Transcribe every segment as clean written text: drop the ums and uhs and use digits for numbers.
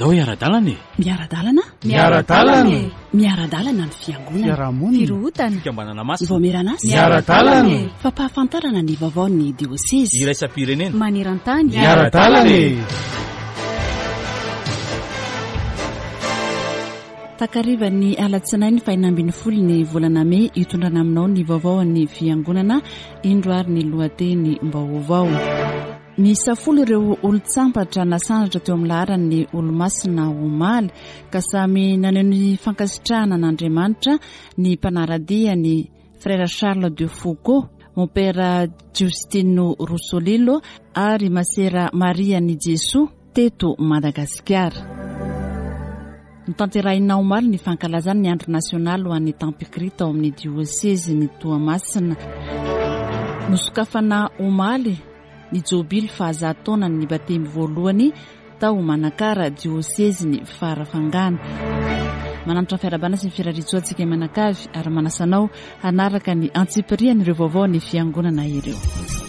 Zao iara-dalana e. Miara-dalana? Miara-dalana. Miara-dalana ny fiangonana. Fiarahamonina. Firohutana. Fikambanana masina. Voameran'asa. Miara-dalana. Fampahafantarana ny vaovaon'ny dioseza. Iraisam-pirenena. Maneran-tany. Miara-dalana. Takariva ny alatsinainy fahinambin'ny folo ny volana May hitondrana aminao ny vaovaon'ny fiangonana indro ary ny lohateny mbaovao. Ny safolo ireo olo-tsambatra nasandratra teo amin'ny laharan'ny olo-masina omaly ka samy naneo ny fankasitrahana n'Andriamanitra ny mpanaradia ny frère Charles de Foucault, mon père Giustino Russolillo ary masera Maria ny Jesoa teto Madagasikara. Nitanterahinao omaly ny fankalazany ny andro nasionaly ho an'ny Tampikry tao amin'ny dioseze ny Toamasina. Nosokafana omaly ny jobily fahazahataona ny batemy voalohany tao manakara dioseze ny farafangana. Mananatra fiarabana sy ny firaritsoa antsika manakavy ary manasanao hanaraka ny antsipirian'ireo vaovao ny fiangonana ireo.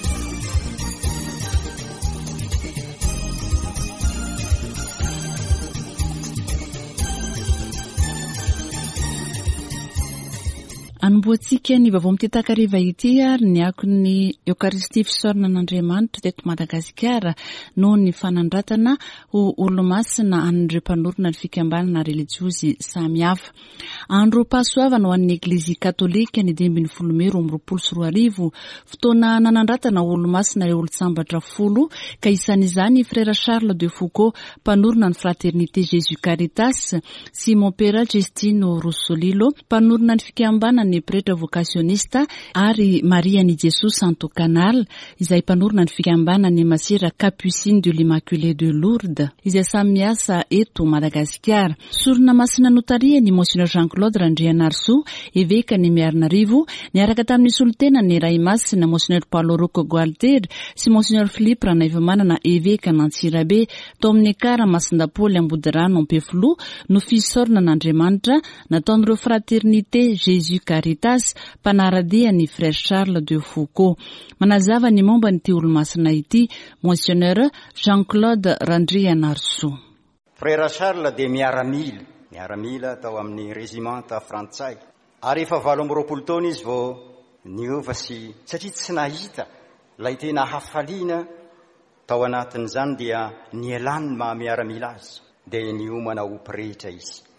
Anomboantsika ny vaovao amin'ity takariva ity ary ny akon'ny Eucharistie fisaorana n'Andriamanitra teto Madagasikara noho ny fanandratana ho olo-masina an'ireo mpanorona ny fikambanana religiozy samihafa. Andro pasoavana ho an'ny Eglizia Katolika ny 12 May 2024, fotoana nanandratana olo-masina ireo olo-tsambatra 10 ka isan'izany frère Charles de Foucault, mpanorona ny Fraternité Jésus Caritas, sy mon père Giustino Russolillo, mpanorona ny fikambanana ny pretre vocationista ary Maria ny Jesoa Santo Canal, izay mpanorona ny fikambanana ny masera Capucine de l'Immaculée de Lourdes, izay samy miasa eto Madagasikara. Sorona masina notaria ny Monseigneur Jean-Claude Randrianarso, évêque ny Miarinarivo, niaraka tamin'ny solotena ny Ray Masina Monseigneur Paulo Rocco Gualter sy Monseigneur Philippe Ranaivomanana, évêque n'Antsirabe, tao amin'ny kara Masindapoly Ambodirano Ampefilo, no fisaorana n'Andriamanitra nataon'ireo Fraternité Jésus Caritas, mpanaradia ny frère Charles de Foucault. Manazava ny momba ny olo-masina ity Monseigneur Jean-Claude Randrianarso. Frère Charles de miaramila tao amin'ny régimenta frantsay, ary efa 20 taona izy vao niova sy satria tsy nahita lay tena hafaliana tao anatin'izany dia nielany mahamiaramila azy dia niomana ho pretra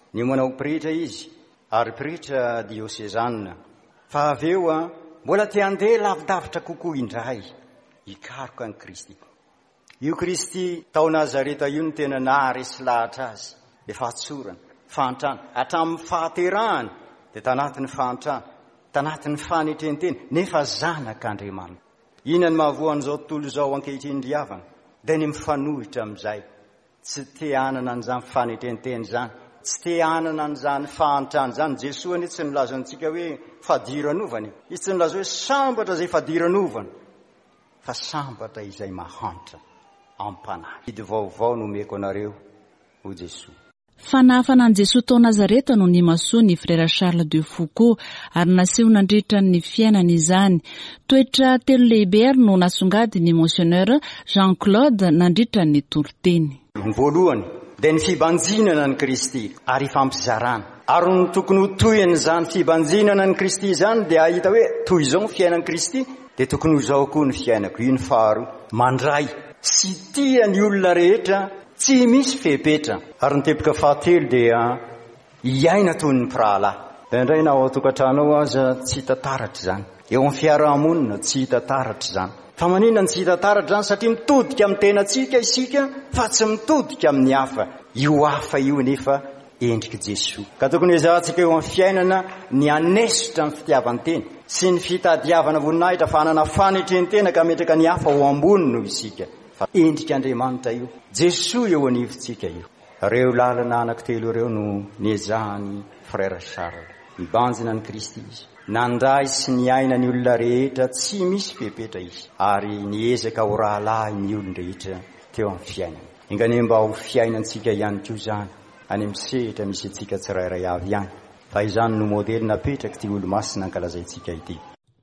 izy ary pretra diosezanina. Fa aveo mbola te handeha lavidavitra kokoa indray hikaroka ny Kristy. Io Kristy tao Nazareta io ny tena naharesy lahatra azy, efa atsorana fantrana hatramin'ny fahaterahany dia tanatin'ny fantrana, tanatin'ny fanetrentena, nefa zanak'Andriamanitra. Inona ny mahavoa an'izao tontolo izao ankehitriny riavana dia ny mifanohitra amin'izay, tsy te hanana an'izany fanetrentena zany, tsy te hanana an'izany fahantrana zany. Jesoa anie tsy nilaza antsika hoe fadiran'ovany, izy tsy nilaza hoe sambatra izay fadiran'ovany, fa sambatra izay mahantra ampanahy. Hidy vaovao no meko anareo ho Jesoa. Fanafanan'i Jesoa tao Nazareta no ny masoa ny frère Charles de Foucault ary naseho nandritra ny fiainana izany. Toetra telo lehibe ary no nasongady ny Monseigneur Jean-Claude nandritra ny toroteny. Voalohany dia ny fibanjinana ny Kristy ary fampizarana. Ary ny tokony ho toyany izany fibanjinana ny Kristy izany dia ahita hoe toy izao ny fiainan'ny Kristy dia tokony ho izao koa ny fiainako. Io ny faharoa, mandray sy tia ny olona rehetra, tsy misy fepetra. Ary ny teboka fahatelo dia iaina toy ny mpirahalahy. Dia indray na ao atokantrano aza tsy hita taratra izany, eo amin'ny fiarahamonina tsy hita taratra izany. Fa maninona ny tsy hita taratra izany? Satria mitodika amin'ny tenantsika isika fa tsy mitodika amin'ny hafa. Io hafa io nefa endriky Jesoa. Ka tokony ezahantsika eo amin'ny fiainana ny anesotra amin'ny fitiavan-tena sy ny fitadiavana voninahitra fa hanana fanetrentena ka metraka ny hafa ho ambony noho isika. Fa endriky Andriamanitra io, Jesoa eo anivontsika io. Reo lalana anankitelo ireo no niezahany frère Charles. Nibanjina ny Kristy izy, nandray sy niaina ny olona rehetra, tsy misy fepetra izy, ary niezaka ho rahalahy ny olon-drehetra teo amin'ny fiainana. Ingane mba ho fiainantsika ihany koa izany any amin'ny sehatra misy antsika tsirairay avy ihany. Fa izany no modely napetraky ty olo-masina ankalazaintsika ity.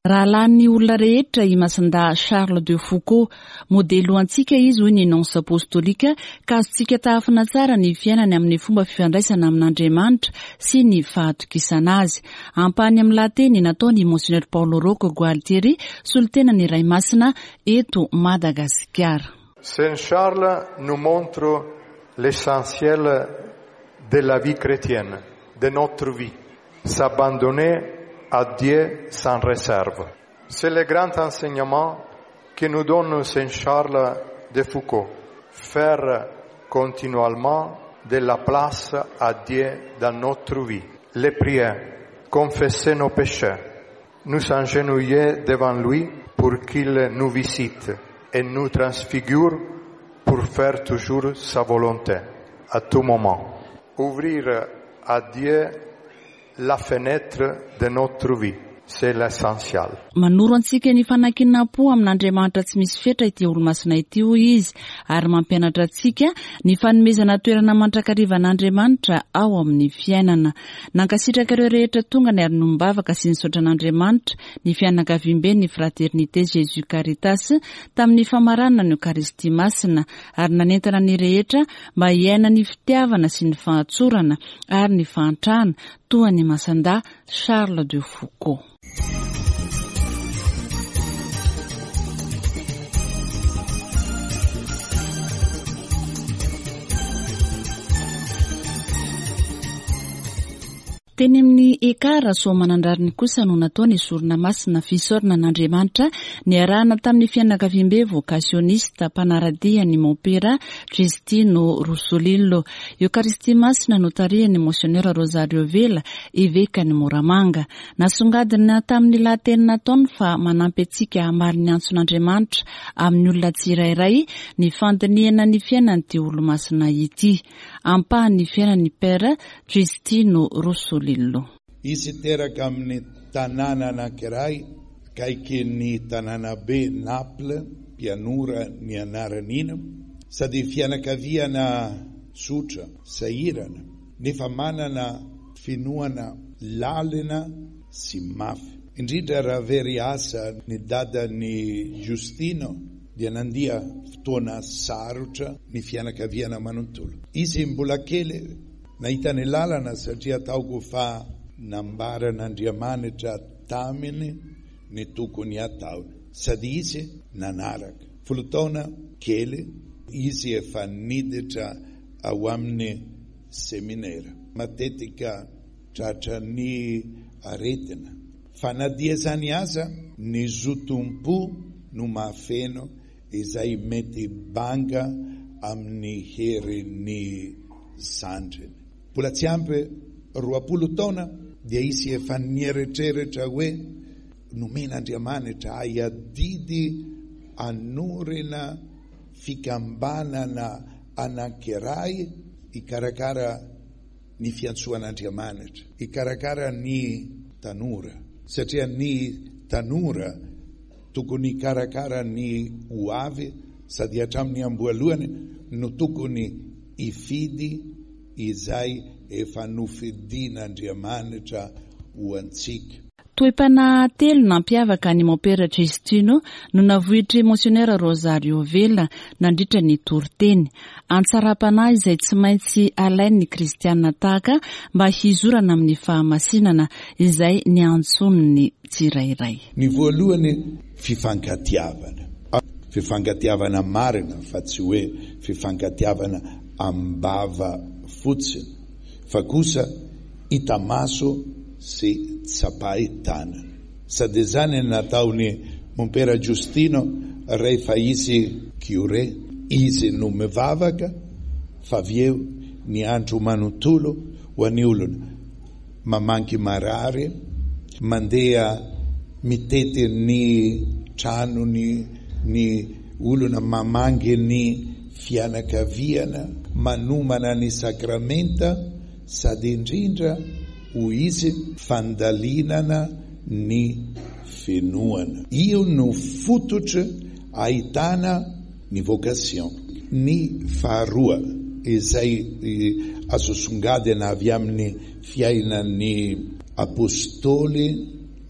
raha lany olona rehetra I Masinda Charles de Foucault, modelo antsika izy hoy ny nonce apostolika ka azontsika tahafina tsara ny fiainany amin'ny fomba fifandraisana amin'Andriamanitra sy ny fahatokisana azy. Ampany amin'ny lateny nataony Monseigneur Paulo Rocco Gualtieri, solitenany Ray Masina eto Madagascar. Saint Charles nous montre l'essentiel de la vie chrétienne, de notre vie, s'abandonner à Dieu sans réserve. C'est le grand enseignement que nous donne Saint Charles de Foucault. Faire continuellement de la place à Dieu dans notre vie. Les prières, confesser nos péchés, nous agenouiller devant lui pour qu'il nous visite et nous transfigure pour faire toujours sa volonté à tout moment. Ouvrir à Dieu la fenêtre de notre vie, c'est l'essentiel. Manoro antsika ny fanakinam-po amin'Andriamanitra tsy misy fetra ity olo-masina ity hoy izy, ary mampianatra antsika ny fanomezana toerana mandrakariva an'Andriamanitra ao amin'ny fiainana. Nankasitraka ireo rehetra tonga ny ary nombavaka sy ny saotra an'Andriamanitra, ny fianakaviam-be ny Fraternité Jésus Caritas tamin'ny famaranana ny Eucharistie Masina, ary nanentana ny rehetra mba hiaina ny fitiavana sy ny fahatsorana ary ny fahantrana toa ny Masinda Charles de Foucault. Teny amin'ny ekara soamanandrariny kosa no nataony sorona masina fisorona an'Andriamanitra ny arahana tamin'ny fianakaviam-be vocationista mpanaradia ny Montpera Giustino Russolillo. Eucharistie Masina no tarihany Monseigneur Rosario Vela évêque ny Moramanga. Nasongadina tamin'ny lateny nataony fa manampy antsika hamary ny antson'Andriamanitra amin'ny olona tsirairay ny fandiniana ny fiainan'ity olo-masina ity. Ampahany fiainan'ny Père Giustino Russolillo. Izy teraka amin'ny tanàna anankiray kaiky ny tanàna be Naples, Pianura ny anaran'ina, sady fianakaviana sotra, sahirana, nefa manana finoana lalina sy mafy. Indrindra raha very asa ny dadan'ny Giustino dia nandia fotoana sarotra ny fianakaviana manontolo. Izy mbola kely nahita ny lalana satria ataoko fa nambaran'Andriamanitra taminy ny tokony ataony. Sady izy nanaraka. Folo taona kely izy efa niditra ao amin'ny seminera. Matetika tratra ny aretina. Fa nadia zany aza ny zotom-po no mahafeno izay mety banga amin'ny herin'ny zandriny. Mbola tsy ampy 20 taona dia izy efa nieritreretra hoe nomen'Andriamanitra hiadidy hanorina fikambanana anankiray hikarakara ny fiantsoan'Andriamanitra, hikarakara ny tanora. Satria ny tanora tokony hikarakara ny hoavy sady hatramin'ny amboalohany no tokony hifidy izay efa nofidin'Andriamanitra ho antsika. Toepana telo nampiavaka ny Montpera Giustino no navohitry Monseigneur Rosario Vela nandritra ny toroteny. Antsarapana izay tsy maintsy alain'ny kristianina tahaka mba hizorana amin'ny fahamasinana izay ny antson'ny tsirairay. Ny voalohany fifankatiavana marina fa tsy hoe fifankatiavana ambava fotsiny fa kosa itamaso sy tsapahitana. Sady zany nataony Montpera Giustino rehefa izy curé, izy no mivavaka fa aveo ny andro manontolo ho an'ny olona mamanky marary, mandeha mitety ny tranony ny olona mamangy ny fianakaviana, manomana ny sakramenta sady indrindra ho izy fandalinana ny finoana. Io no fototra ahitana ny vocation. Ny faharoa izay azo songadina avy amin'ny fiainan'ny apôstoly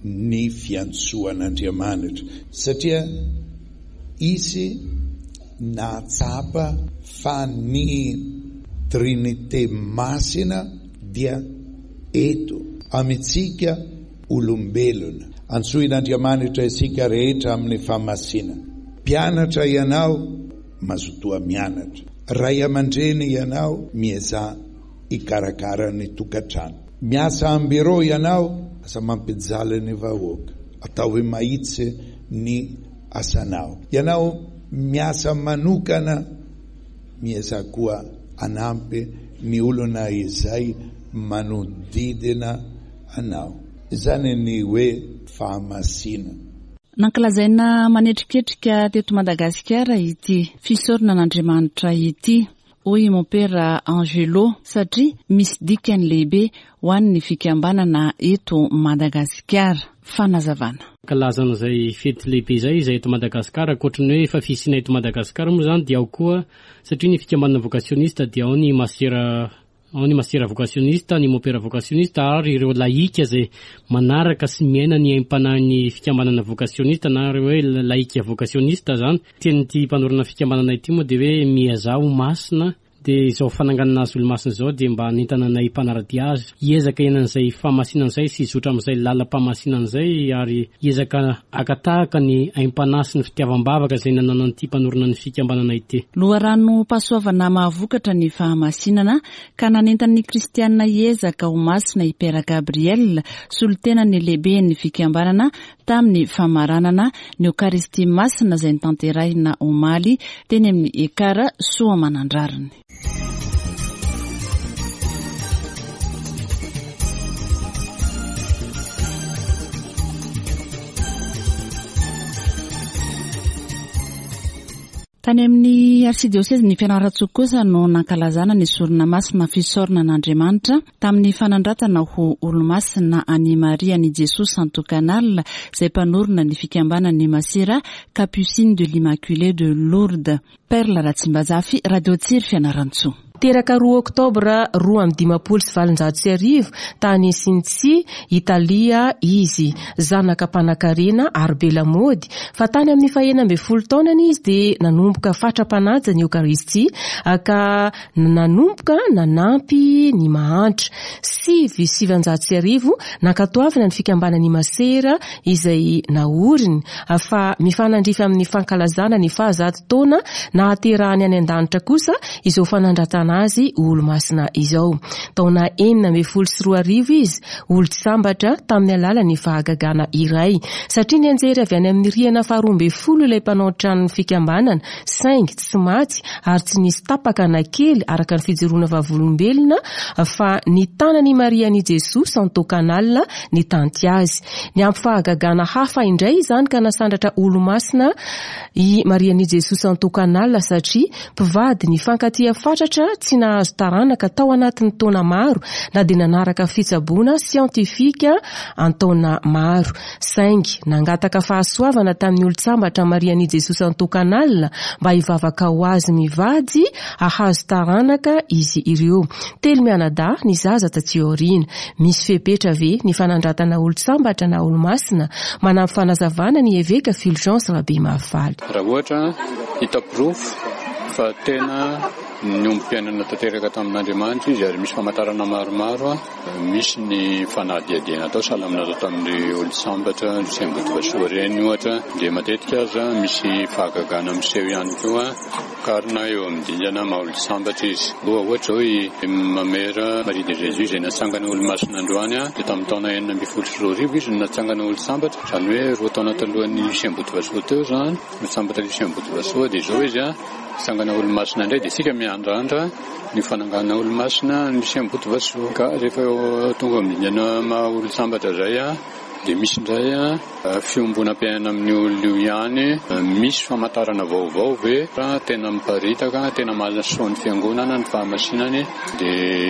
ny fiantsoan'Andriamanitra satria izy nahatsapa fa ny Trinité masina dia eto amitsika olombelona. Antsoin'Andriamanitra isika rehetra amin'ny fahamasina. Mpianatra ianao, mazotoa mianatra. Ray aman-dreny ianao, mieza ikarakara ny tokantrano. Miasa am-biro ianao, asa mampijaly ny vahoaka. Atao hoe mahitsy ny asanao. Ianao miasa manokana, mieza koa anampy ny olona izay manodidina anao. Izany ny hoe fahamasina. Nankalazaina manetriketrika teto Madagasikara ity fisorona n'Andriamanitra ity. Hoy mon père Angelo satria misy dikany lehibe ho an'ny fikambanana eto Madagasikara. Fanazavana. Kalazana izay fety lehibe izay eto Madagasikara ankoatrany hoe efa fisiana eto Madagasikara moa zany dia ao koa satria ny fikambanana vocationista dia ao ny masera vocationista, ny mopera vocationista ary ireo laika izay manaraka sy miaina ny aim-panahin'ny fikambanana vocationista na ireo hoe laika vocationista zany. Tian'ity mpanorana fikambanana ity moa dia hoe miazao masina dia izao fananganana azy olo-masina izao dia mba nentananay mpanarady azy hiezaka enan'izay fahamasinan'izay sy hizotra amin'izay lalam-pahamasinan'izay ary hiezaka akatahaka ny aim-panahy sy ny fitiavam-bavaka izay nanana n'ity mpanorana ny fikambanana ity. Loharano-pahasoavana mahavokatra ny fahamasinana ka nanentan'ny kristianina hiezaka ho masina i Père Gabriel solon-tenany lehibe ny fikambanana tamin'ny famaranana ny Eucharistie masina izay nitanterahina omaly teny amin'ny ekara Soamanandrariny. Tany amin'ny arsidioseze ny Fianarantsoa kosa no nankalazana ny sorona masina fisorona n'Andriamanitra tamin'ny fanandratana ho olo-masina any Maria ny Jesosy Santo Canal izay mpanorona ny fikambanany Masera Capucine de l'Immaculée de Lourdes. Perla Ratsimbazafy, Radio Tsiry Fianarantsoa. Teraka 2 Oktobra 2024 tany Sinitsi, Italia izy. Zanaka mpanan-karena ary be lamody. Fa tany amin'ny 12 taonany izy dia nanomboka fatra-panaja ny Eucharistie ka nanomboka nanampy ny mahantra. 7 nankatoavana ny fikambanany Masera izay naoriny fa mifanandrify amin'ny fankalazana ny 100 taona nahaterahany any an-danitra kosa izao fanandratana azy olo-masina izao. Taona 1914 izy olo-tsambatra tamin'ny alalan'ny fahagagana iray satria ny anjery avy any amin'ny rihana 12 ilay mpanao tranon'ny fikambanana saingy tsy maty ary tsy nisy tapaka na kely araka ny fijoroana vavolombelona fa ny tanany Maria ny Jesosy Santo Canal ny tanty azy. Ny ampy fahagagana hafa indray izany ka nasandratra olo-masina i Maria ny Jesosy Santo Canal satria mpivady ny fankatia fatratra tsy nahazo taranaka tao anatin'ny taona maro na dia nanaraka fitsaboana siantifika an-taona maro. Saingy nangataka fahasoavana tamin'ny olo-tsambatra Maria ny Jesosy Santo Canal mba hivavaka ho azy mivady ahazo taranaka izy ireo. Telo mianada ny zaza taty aoriana. Misy fepetra ve ny fanandratana olo-tsambatra na olo-masina manampy fanazavana ny eveka Fulgence Rabe Mahafaly. Raha ohatra hitaporofo fa tena ny ombi-piainana tanteraka tamin'Andriamanitra izy ary misy famantarana maromaro misy ny fanadihadiana atao salamina atao tamin'ny olo-sambatra ny Saint-Botovasoa reny ohatra dia matetika aza misy fahagagana miseho ihany koa karina eo amin'ny dingana maha olo-sambatra izy. Ohatra hoe mamera Marie de Jésus izay natsangana olo-masina androany dia tamin'ny taona 1912 izy natsangana olo-sambatra izany hoe 2 taona talohan'ny Saint-Botovasoa teo zany natsambatra ny Saint-Botovasoa dia izao izy sangana olo-masina indray dia sika miandrandra ny fanangana olo-masina ny Saint-Botovasoa ka rehefa tonga amin'dingana maha olo-sambatra zay dia misy indray fiombonam-piainana amin'ny olona io ihany misy famantarana vaovao ve tena miparitaka tena mahasoa ny fiangonana ny fahamasinany dia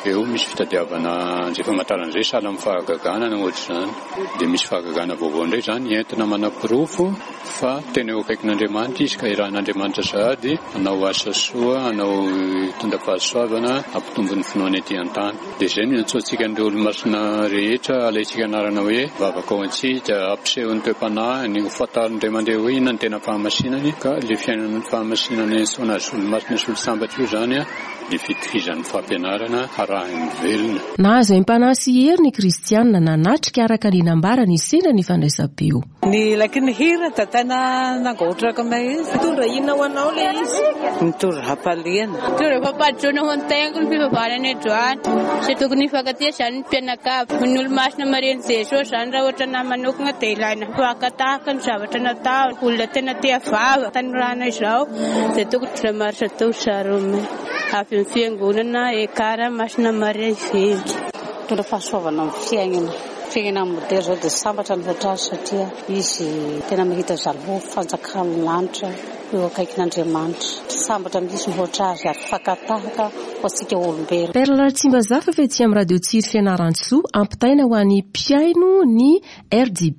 eo misy fitadiavana izay famantaran'izay sahala amin'ny fahagagana na ohatr'izany dia misy fahagagana vaovao indray zany entina manapirofo fa tena eo akaikin'Andriamanitra izy ka irahan'Andriamanitra sahady hanao asa soa, hanao tondra-pahasoavana hampitombo ny finoana ety an-tany. Dia izay no antsoantsika an'ireo olo-masina rehetra alaitsika anarana hoe vavaka ao antsika, ampiseho ny toe-panahy, ny hofantarin'indray mandeha hoe inona ny tena fahamasinany ka ilay fiainana ny fahamasinana entsona azy olo-masina sy olo-sambatra io zany ny fitohizan'ny fampianarana arahiny velona. Nahazo haim-panahy sy hery ny kristianina nanatrika araka ny nambara ny sena ny fandraisam-peo. Ny laky ny hira da tena nangotraka me izy. Mitondra inona ho anao le izy? Mitondra hapaliana. Mitondra fampadisoana ho an-tengo ny fivavahana androany. Izay tokony hifankatia izany ny mpianakavy. Ny olo-masina mareny Jesosy zany raha ohatra na manokana dia ilaina fakatahaka ny zavatra natao. Olona tena tia vava tanorana izao dia tokony dra marisa tao sarome. Avy ny fiangonana ekara masina mareny vengy. Mitondra fahasoavana amin'ny fiainana. Fiainana modely zao dia sambatra ny vatrazy satria izy tena mahita zalo fanjakana ny lanitra eo akaikin'Andriamanitra. Sambatra misy mihoatra azy ary fakatahaka ho antsika olombelona. Perla Tsimbazafa fetsy amin'ny radio Tsiro Fianaratsoa ampitaina ho an'ny mpiaino ny RDB.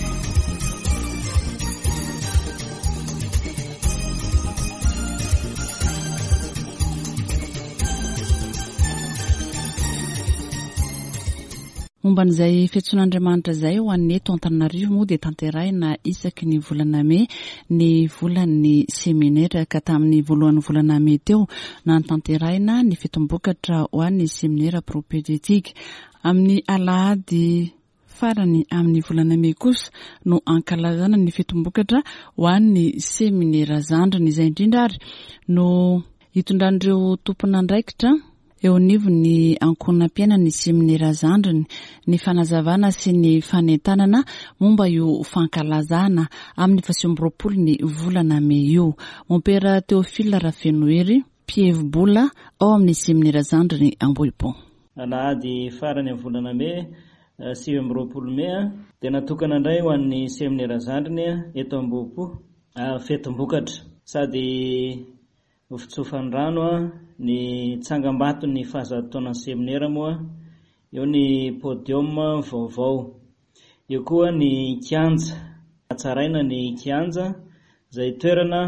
Momban'izay fiantson'Andriamanitra izay ho an'ny eto Antananarivo moa dia tanterahina isaky ny volana May ny volan'ny seminaira ka tamin'ny voalohan'ny volana May teo na tanterahina ny fitombokatra ho an'ny seminaira propététique. Amin'ny alahady farany amin'ny volana May kosa no ankalazana ny fitombokatra ho an'ny seminaira zandriny izay indrindra ary no hitondran'ireo tompon'andraikitra eo anivo ny ankonam-piaina ny seminaira zandriny ny fanazavana sy ny fanentanana momba io fankalazana amin'ny 20 ny volana May io. Mompera Théophile Rafenoery mpihevi-bola ao amin'ny seminaira zandriny Ambohipo. Alahady farany amin'ny volana May 20 May dia natokana indray ho an'ny seminaira zandriny eto Ambohipo fetombokatra sady fitsofan'ny rano ny tsangam-bato ny fahazatoana seminaira moa eo ny podium vaovao eo koa ny kianja atsaraina ny kianja izay toerana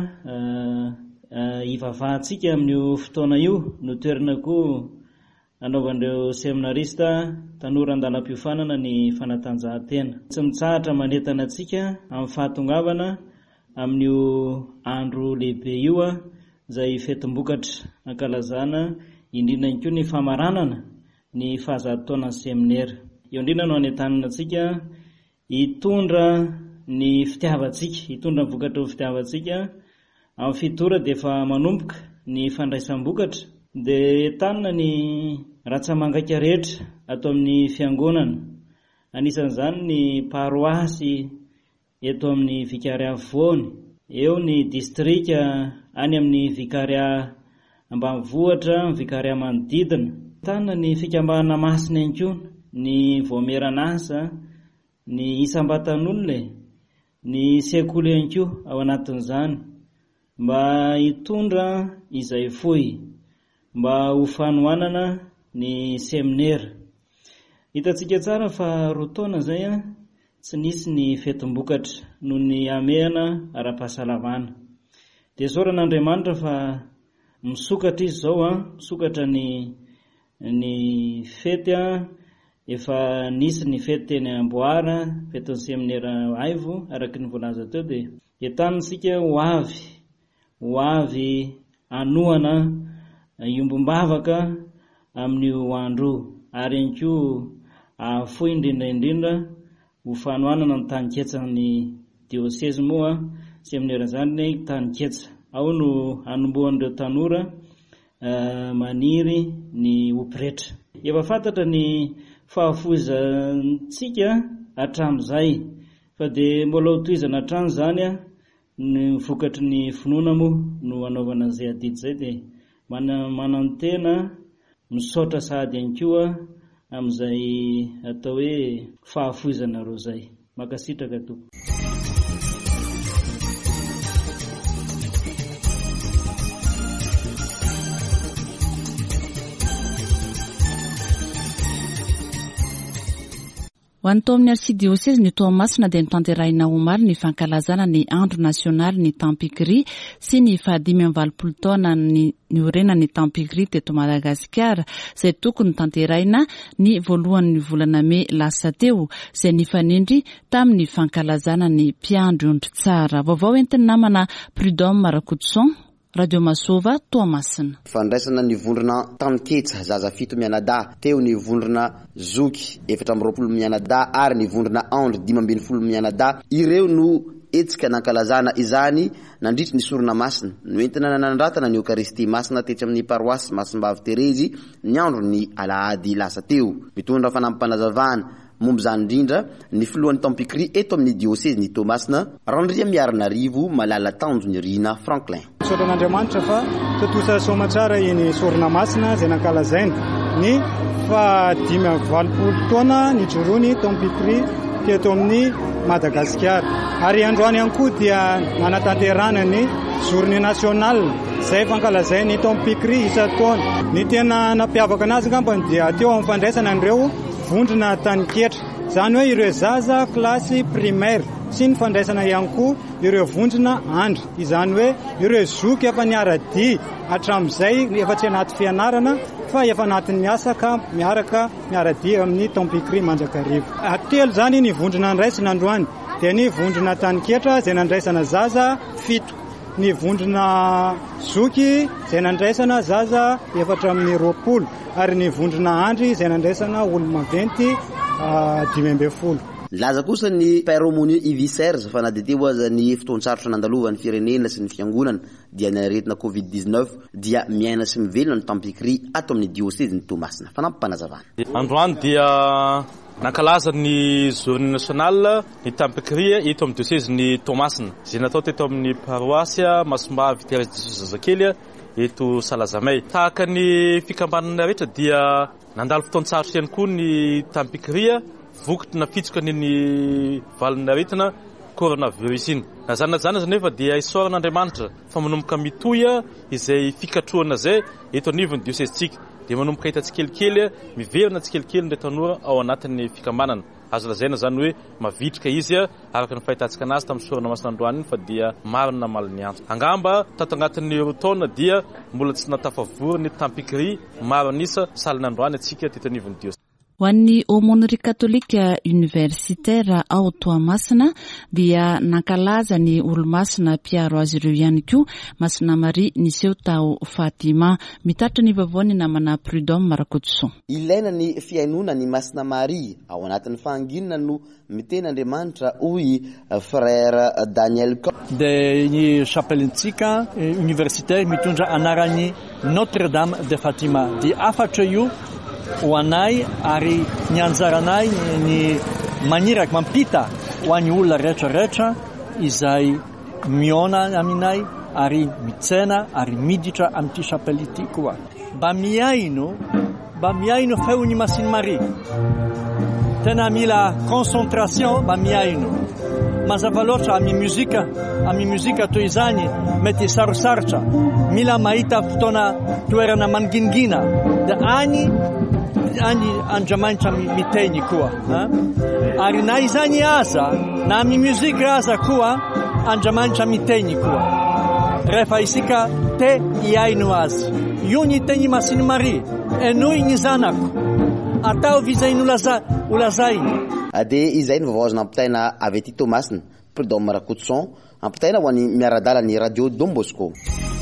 ivavahantsika amin'io fotoana io no toerana koa anaovan'ireo seminarista tanora an-dalam-piofanana ny fanatanjahantena tsy mitsahatra manentana antsika amin'ny fahatongavana amin'io andro lehibe io izay fetombokatra ankalazana indrindra koa ny famaranana ny fahazatoana seminaira. Eo indrindra no anentanana antsika hitondra ny fitiavantsika, hitondra ny vokatra ny fitiavantsika amin'ny fitora dia efa manomboka ny fandraisam-bokatra dia entanina ny ratsamangaka rehetra atao amin'ny fiangonana. Anisan'izany ny paroasy eto amin'ny vikaria Voany, eo ny distrika any amin'ny vikaria Ambanivohitra, vikaria Manodidina. Tanana ny fikambahana masina ihany ny voameran'asa, ny isam-batan'olona, ny sekoly ihany koa ao anatin'izany mba hitondra izay fohy mba ho fanohanana ny seminaira. Hitantsika tsara fa roa taona izay tsy nisy ny fetombokatra noho ny amehana ara-pahasalamana. Dia soran'Andriamanitra fa misokatra izy zao misokatra ny fety efa nisy ny fety teny Amboara, fetin'ny seminaira Aivo araka ny volaza teo dia entanitsika ho avy anohana iombom-bavaka amin'io andro ary ihany koa fohy indrindra ho fanohanana ny tany-ketsan'ny dioseze moa seminaira zany ny tany-ketsa ao no anombohan'ireo tanora maniry ny opiretra. Efa fantatra ny fahafoizantsika hatramin'izay fa dia mbola ho tohizana hatrany zany ny vokatry ny finoana moa no anaovana izay adidy izay dia manantena misaotra sahady ihany koa amin'izay atao hoe fahafoizana roa izay. Makasitraka tompoko. Ho an'ny tao amin'ny arsidioseze ny Toamasina dia nitanterahina omaly ny fankalazana ny andro nasionaly ny Tampigri sy ny 520 taona ny orena ny Tampigri teto Madagasikara izay tokony tanterahina ny voalohan'ny volana May lasa teo izay nifanindry tamin'ny fankalazana ny mpiandro ondry tsara. Vaovao entin'ny namana Prudhomme Rakotson, Radio Masova, Toamasina. Fandraisana ny vondrona Tanketsa zaza 7 mianada, teo ny vondrona Zoky 420 mianada ary ny vondrona Andry 520 mianada. Ireo no etsika nankalazana izany nandritry ny sorona masina no entina nanandratana ny Eucharistie masina tetry amin'ny paroasy Masimbavy Terezy ny andro ny alahady lasa teo. Mitondra fanampanazavana momba zany indrindra ny filohan'ny Tampigri eto amin'ny diocèse ny Toamasina Randria Miarinarivo Malala Tanjony Rina Franklin. Sotan'Andriamanitra fa totosa somatsara iny sorona masina izay nankalazaina ny 520 taona ny joroany Tampigri teto amin'ny Madagasikara. Ary androany ihany koa dia manatanterana ny journée nationale izay fankalazainy Tampigri isa-taona. Ny tena nampiavaka anazy ngambany dia teo amin'ny fandraisana an'ireo vondrona Taniketra, izany hoe ireo zaza klasy primaire sy ny fandraisana ihany koa ireo vondrona Andry, izany hoe ireo zoky efa niara-dia hatramin'izay efa tsy anaty fianarana fa efa anatin'ny asa ka miara-dia amin'ny Tampigri Manjakarivo. Telo zany ny vondrona ndraisina androany, dia ny vondrona Taniketra izay nandraisana zaza 7, ny vondrona Zoky izay nandraisana zaza 420, ary ny vondrona Andry izay nandraisana olona maventy 520. Laza kosa ny Péromonieux Iviserge fa na dia teo aza ny fotoan-tsarotra nandalovan'ny firenena sy ny fiangonana dia naretina Covid-19 dia miaina sy mivelona ny Tampigri ato amin'ny diocèse ny Toamasina. Fanampanazavana. Androany dia nankalaza ny journée nationale ny Tampigri eto amin'ny diocèse ny Toamasina izay natao teto amin'ny paroasy Masimbavy Terezy de Zazakely eto Salazamay. Tahaka ny fikambanana rehetra dia nandalo fotoan-tsarotra ihany koa ny Tampigri vokatra na fitsika ny valina retina coronavirus iny. Na zany nefa dia isaoran'Andriamanitra fa manomboka mitoya izay fikatroana zay eto anivon'ny diocèsetsika dia manomboka hita tsikelikely miverina tsikelikely ny tanora ao anatin'ny fikambanana. Azo lazaina zany hoe mavitrika izy araka ny fahitantsika anazy tamin'ny sorona masina androany iny fa dia marina maliny antso. Angamba tato agnatin'ny rotaona dia mbola tsy natafavory ny Tampigri marinisa salina androany atsika teto anivon'ny diocèse. Ho an'ny aumônerie katolika universitaire ao Toamasina dia nankalaza ny olo-masina mpiaro azy ireo ihany koa Masina Maria niseho tao Fatima. Mitaritra ny vavony namana Prudhomme Rakotson. Ilaina ny fiainona ny Masina Maria ao anatin'ny fahanginana no miteny Andriamanitra hoy frère Daniel dia ny chapelintsika universitaire mitondra anarany Notre-Dame de Fatima dia afatra io ho anay ary ny anjaranay ny maniraka mampita ho an'ny olona rehetrarehetra izay miona aminay ary mitsena ary miditra amin'ity chapelle ity koa. Mba miaino feon'ny Masina Maria. Tena mila concentration mba miaino. Mazava loatra amin'ny muzika toy izany mety sarosarotra. Mila mahita fotoana toerana mangingina. Dia any Andriamanitra miteny koa. Ary na izany aza, na amin'ny muzika aza koa, Andriamanitra miteny koa. Rehefa isika te hiaino azy. Io ny teny Masina Maria, enoy ny zanako. Ataovy izay nolazainy. Dia izay ny vaovao nampitaina avy aty Toamasina, Prudhomme Rakotson, ampitaina ho an'ny miaradala ny Radio Don Bosco.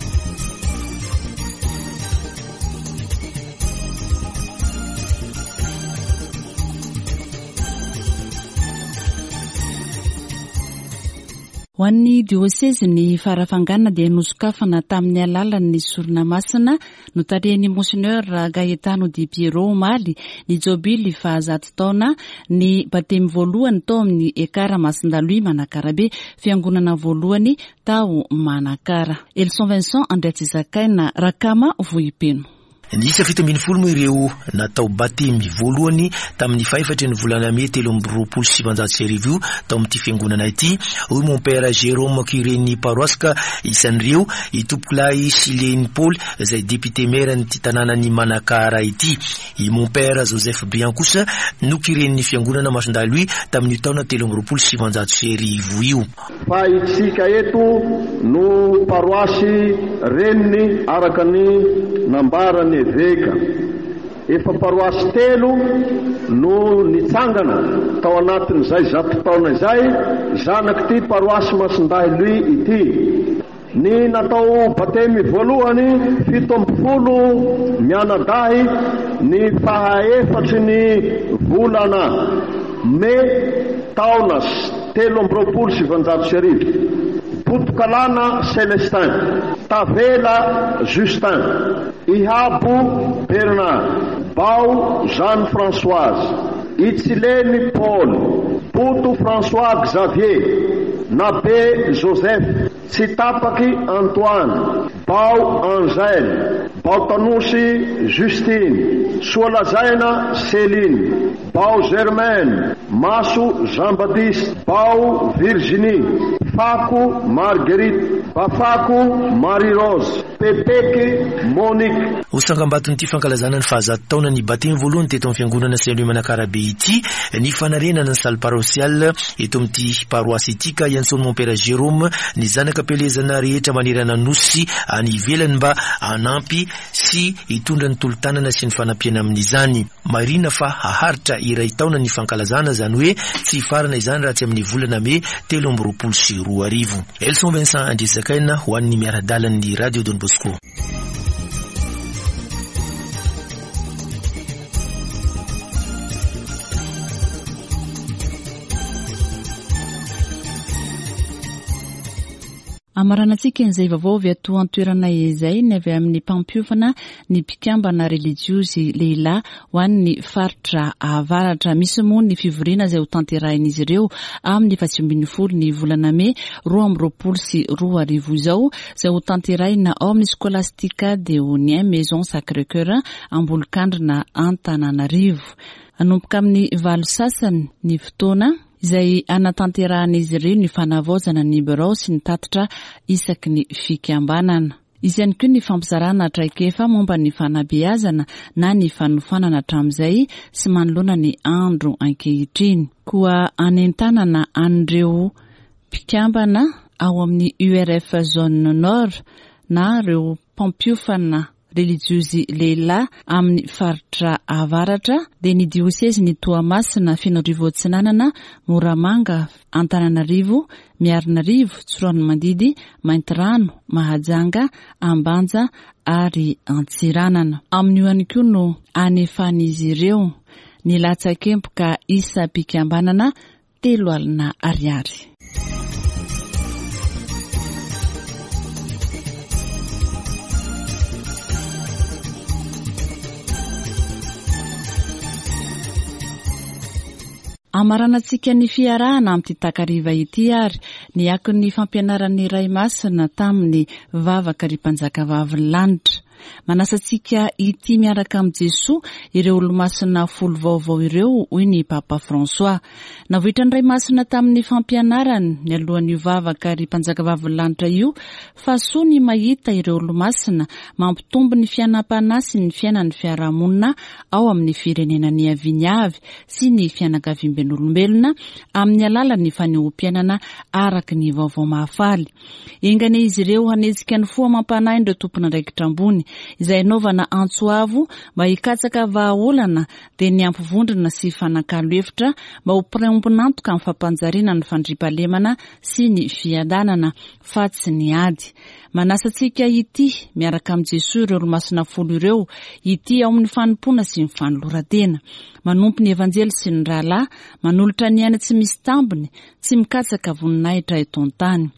Ho an'ny diocèse ny farafanganana dia nosokafana tamin'ny alalan'ny sorona masina notarehiny Monseigneur Gaetano Di Piero omaly ny jobily 100 taona ny batemy voalohany tao amin'ny ekara Masindalouis Manakarabe fiangonana voalohany tao Manakara. Elson Vincent Andreatsizakaina Rakama Vohipeno. Ny isa 17 moa ireo natao batemy voalohany tamin'ny faefatra ny volana May 2027 tao amin'ity fiangonana ity. Hoy mon père Jérôme Curé-ny paroisse ka isan'ireo itompokolahy Sileny Paul izay député maire nyty tanànany Manakara ity. I mon père Joseph Brian kosa no curé-ny fiangonana Masondalo tamin'ny taona 2027 io. Fa itsika eto no paroasy reniny araka ny nambarany eveka. Efa paroasy telo no nitsangana tao anatin'izay 100 taona izay zanaky ty paroasy Masondalo ity. Ny natao batemy voalohany 70 mianadahy ny fahaefatry ny volana May taona 2027. Putukalana Celestin, Tavela Justin, Ihabo Bernard, Bau Jean-Françoise, Itsileni Paul, Putu François Xavier, Nabe Joseph, Tsitapaki Antoine, Bau Angèle, Bautanusi Justine, Suolazaina Céline, Bau Germaine, Masu Jean-Baptiste, Bau Virginie, Faku Marguerite, Bafaku Marie-Rose, Pepeke Monique. Osangambaton'ity fankalazana ny fahazat taona ny batemy voalohany teto amin'ny fiangonana Saint-Louis Manakarabe ity, ny fanarenana ny salle paroisiale eto amin'ity paroasy ity ka iantsony mon père Jérôme ny zanaka pelezana rehetra manerana nosy any ivelany mba anampy sy hitondra ny tolotanana sy ny fanampiana amin'izany. Marina fa haharitra iray taona ny fankalazana zany hoe tsy farana izany raha tsy amin'ny volana May 2024. Elson Vincent Andrisakaina ho an'ny miaradalan'ny Radio Don Bosco. Amaranantsika izay vaovao avy ato an-toerana izay ny avy amin'ny mpampiofana ny mpikambana relijiosy lehilahy ho an'ny faritra avaratra. Misy moa ny fivoriana izay ho tanterahin'izy ireo amin'ny 17 ny volana May 2024 izao izay ho tanterahina ao amin'ny Scolastica de Onien Maison Sacré-Cœur Ambolokandrina Antananarivo. Anomboka amin'ny valo sasany ny fotoana izay anatanterahanizy ireo ny fanavaozana ny birao sy ny tatitra isaky ny fikambanana. Izy ihany koa ny fampizarana traikefa momba ny fanabeazana na ny fanofanana hatramin'izay sy manoloana ny andro ankehitriny. Koa anentanana an'ireo mpikambana ao amin'ny URF Zone Nord na ireo mpampiofana relijiosy lehilahy amin'ny faritra avaratra dia ny diosesy ny Toamasina, Fianaravo Atsinanana, Moramanga, Antananarivo, Miarinarivo, Tsiranonmandidy, Maintirano, Mahajanga, Ambanja ary Antsiranana. Amin'io ihany koa no anefan'izy ireo ny latsakempoka isa mpikambanana 3 alina ariary. Amaranantsika ny fiarahana amin'ity takariva ity ary ny akon'ny fampianaran'ny Ray Masina tamin'ny vavaka ry Mpanjakavavy lanitra. Manasantsika ity miaraka amin'ny Jesoa ireo olo-masina folo vaovao ireo hoy ny Papa François. Navoitra ny Ray Masina tamin'ny fampianarany ny alohan'io vavaka ry Mpanjakavavy lanitra io fa soa ny mahita ireo olo-masina mampitombo ny fianam-panahy sy ny fiainan'ny fiarahamonina ao amin'ny firenenany aviny avy sy ny fianakaviam-ben'olombelona amin'ny alalan'ny fanehoam-piainana araka ny vaovao mahafaly. Engane izy ireo hanezika ny foa mampanahy ireo tompona andraikitra ambony izay naovana antsoavo mba hikatsaka vahaolana dia ny ampivondrona sy fanakalo hevitra mba ho preombonantoka amin'ny fampanjariana ny fandriampahalemana sy ny fiadanana fa tsy ny ady. Manasantsika ity miaraka amin'ny Jesoa ireo olo-masina folo ireo ity ao amin'ny fanompona sy ny fanoloran-tena. Manompo ny evanjely sy ny rahalahy, manolotra ny aina tsy misy tambiny, tsy mikatsaka voninahitra eto an-tany.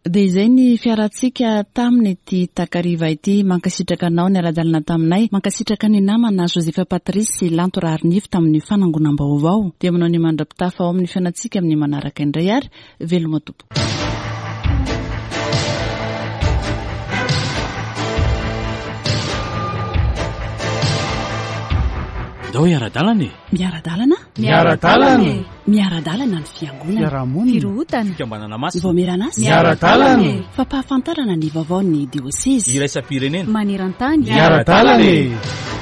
dia izay ny fiarantsika taminy ity takariva ity. Mankasitraka anao ny ara-dalana taminay, mankasitraka ny namana Josefa Patrisy Lanto Raharinivo tamin'ny fanangonam-baovao. Dia manao ny mandrapitafa ao amin'ny fiainantsika amin'ny manaraka indray ary veloma tompo. Dao iara-dalana e. Miara-dalana? Miara-dalana. Miara-dalana ny fiangonana. Fiarahamonina. Firohotana. Fikambanana masina. Voameran'asa. Miara-dalana. Fampahafantarana ny vaovaon'ny diosesy. Iraisam-pirenena. Maneran-tany. Miara-dalana.